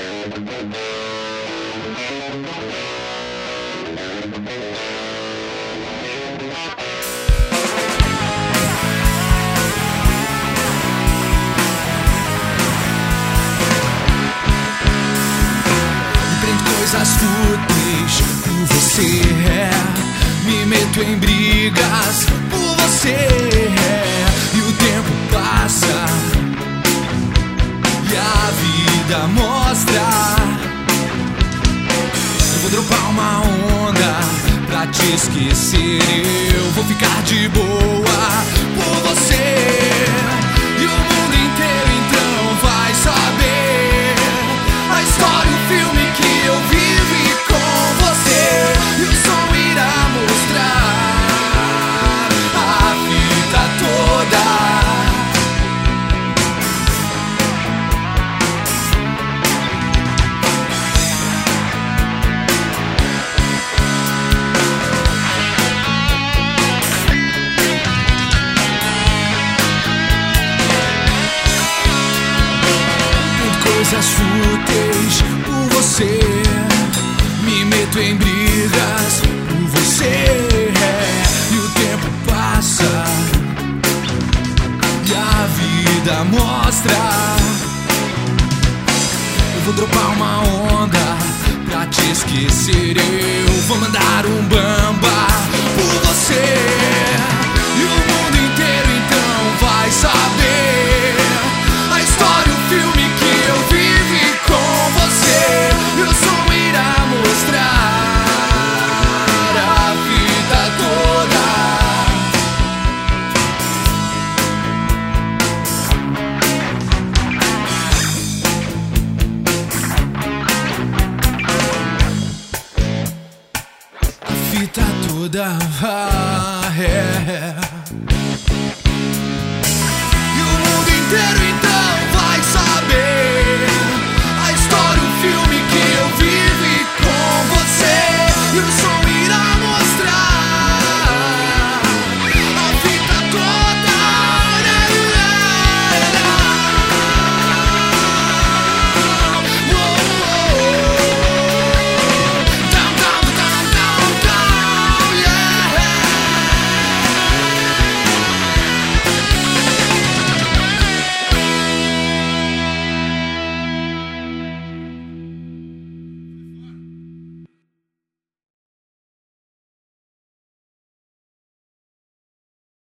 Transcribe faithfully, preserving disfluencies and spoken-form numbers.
Coisas fúteis por você, é. Me meto em brigas por você, é. E o tempo passa e a vida mostra. Eu vou dropar uma onda pra te esquecer. Eu vou ficar de boa por você. E o mundo inteiro então vai saber a história, o filme que eu vivi com você. E o som irá mostrar a vida toda. Coisas fúteis por você, me meto em brigas por você, é. E o tempo passa e a vida mostra. Eu vou dropar uma onda pra te esquecer. Eu vou mandar um bamba por você. E o mundo inteiro então vai saber a história, o filme que eu vivi com você. E o som irá mostrar a vida toda. A fita toda, ah, é. E o mundo inteiro